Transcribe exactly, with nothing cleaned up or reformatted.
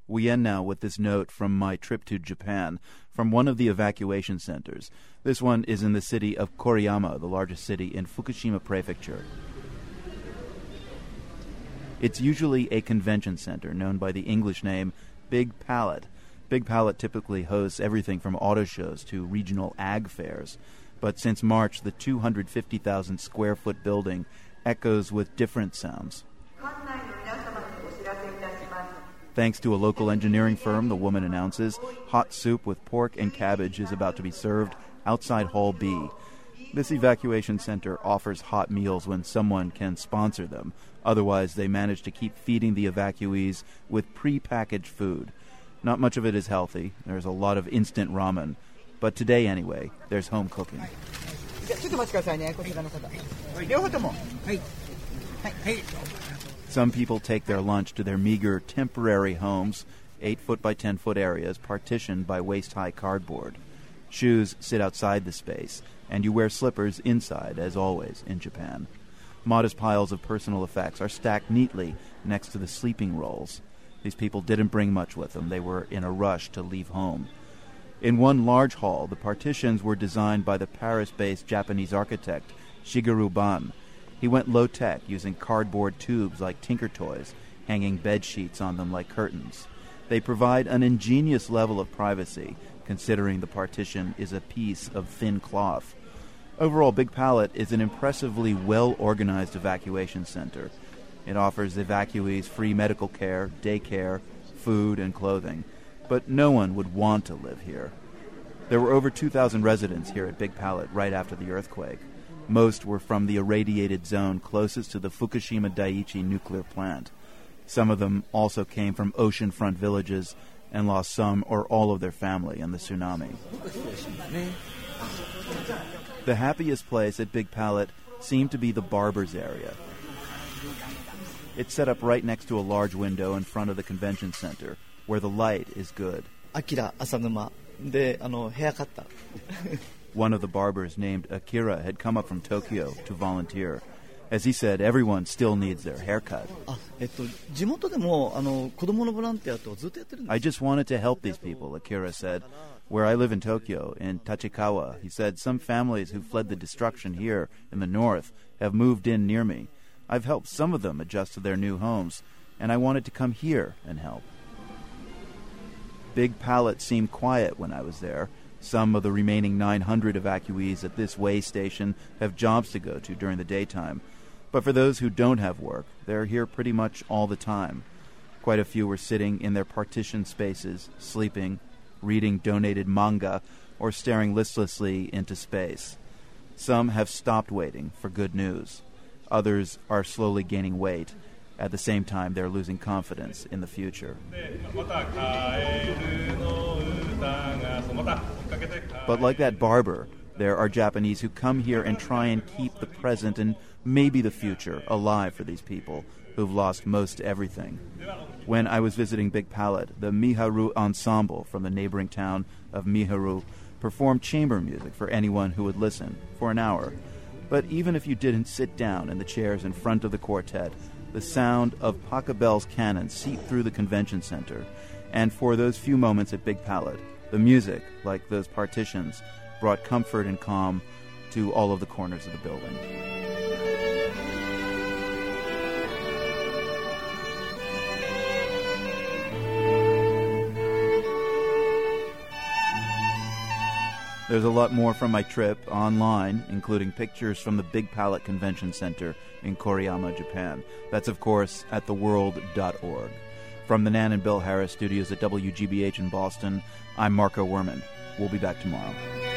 We end now with this note from my trip to Japan, from one of the evacuation centers. This one is in the city of Koriyama, the largest city in Fukushima Prefecture. It's usually a convention center known by the English name Big Palette. Big Palette typically hosts everything from auto shows to regional ag fairs. But since March, the two hundred fifty thousand square foot building echoes with different sounds. Thanks to a local engineering firm, the woman announces, hot soup with pork and cabbage is about to be served outside Hall B. This evacuation center offers hot meals when someone can sponsor them. Otherwise, they manage to keep feeding the evacuees with pre-packaged food. Not much of it is healthy. There's a lot of instant ramen. But today, anyway, there's home cooking. Some people take their lunch to their meager temporary homes, eight foot by ten foot areas partitioned by waist-high cardboard. Shoes sit outside the space, and you wear slippers inside, as always, in Japan. Modest piles of personal effects are stacked neatly next to the sleeping rolls. These people didn't bring much with them. They were in a rush to leave home. In one large hall, the partitions were designed by the Paris-based Japanese architect Shigeru Ban. He went low-tech, using cardboard tubes like Tinker Toys, hanging bed sheets on them like curtains. They provide an ingenious level of privacy, considering the partition is a piece of thin cloth. Overall, Big Palette is an impressively well-organized evacuation center. It offers evacuees free medical care, daycare, food, and clothing. But no one would want to live here. There were over two thousand residents here at Big Palette right after the earthquake. Most were from the irradiated zone closest to the Fukushima Daiichi nuclear plant. Some of them also came from oceanfront villages and lost some or all of their family in the tsunami. The happiest place at Big Palette seemed to be the barber's area. It's set up right next to a large window in front of the convention center, where the light is good. Akira Asanuma, de ano haircut. One of the barbers, named Akira, had come up from Tokyo to volunteer. As he said, everyone still needs their haircut. I just wanted to help these people, Akira said. Where I live in Tokyo, in Tachikawa, he said, some families who fled the destruction here in the north have moved in near me. I've helped some of them adjust to their new homes, and I wanted to come here and help. Big Palette seemed quiet when I was there. Some of the remaining nine hundred evacuees at this way station have jobs to go to during the daytime. But for those who don't have work, they're here pretty much all the time. Quite a few were sitting in their partitioned spaces, sleeping, reading donated manga, or staring listlessly into space. Some have stopped waiting for good news. Others are slowly gaining weight. At the same time, they're losing confidence in the future. But like that barber, there are Japanese who come here and try and keep the present and maybe the future alive for these people who've lost most everything. When I was visiting Big Palette, the Miharu Ensemble from the neighboring town of Miharu performed chamber music for anyone who would listen for an hour. But even if you didn't sit down in the chairs in front of the quartet, the sound of Pachelbel's cannon seeped through the convention center. And for those few moments at Big Palette, the music, like those partitions, brought comfort and calm to all of the corners of the building. There's a lot more from my trip online, including pictures from the Big Palette Convention Center in Koriyama, Japan. That's, of course, at the world dot org. From the Nan and Bill Harris studios at W G B H in Boston, I'm Marco Werman. We'll be back tomorrow.